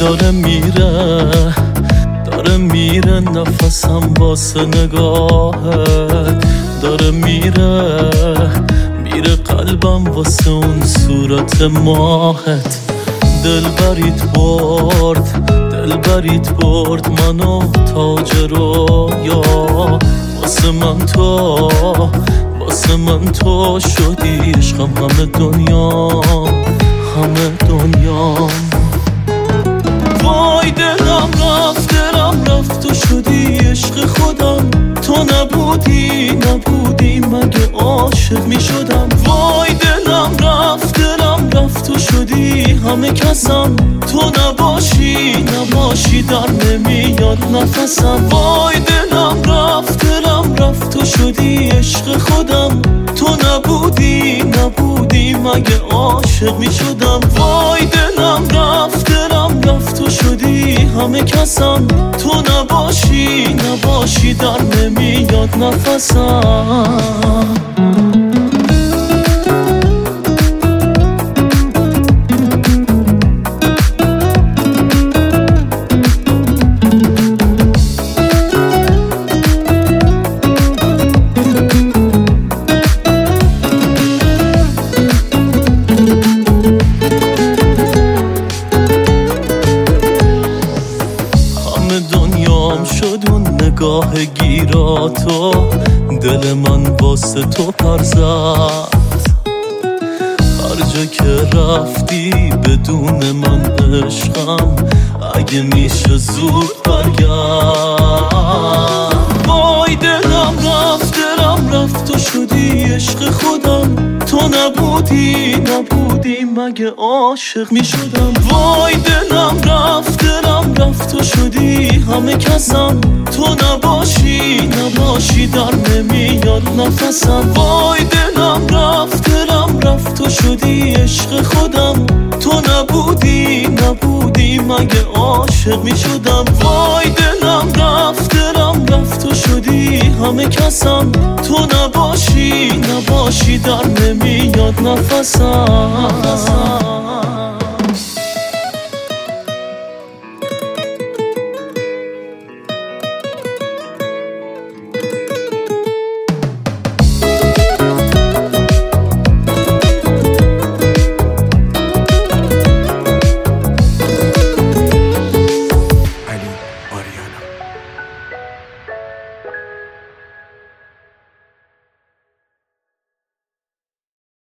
داره میره نفسم واسه نگاهت، داره میره قلبم واسه اون صورت ماهت. دل بریت برد منو تاج رویا، واسه من تو شدی عشقم، همه دنیا. وای دلم رفت و شدی عشق خودم، تو نبودی مگه عاشق می شدم. وای دلم رفت و شدی همه کسم، تو نباشی در نمیاد نفسم. وای دلم رفت و شدی عشق خودم، تو نبودی مگه عاشق می شدم. وای دلم رفت و شدی همه کسم، تو نباشی در نمیاد نفسم. دنیام شد اون نگاه گیراتو، دل من واسه تو پر زد. هر جا که رفتی بدون من عشقم، اگه میشه زود برگرد. وای دلم رفت و شدی عشق خودم، تو نبودی مگه عاشق می شدم. وای دلم رفت و شدی همه کسم، تو نباشی در نمیاد نفسم. وای دلم رفت و شدی عشق خودم، تو نبودی مگه عاشق می شدم. وای دلم رفت و شدی همه کسم، تو نباشی در نمیاد نفسم.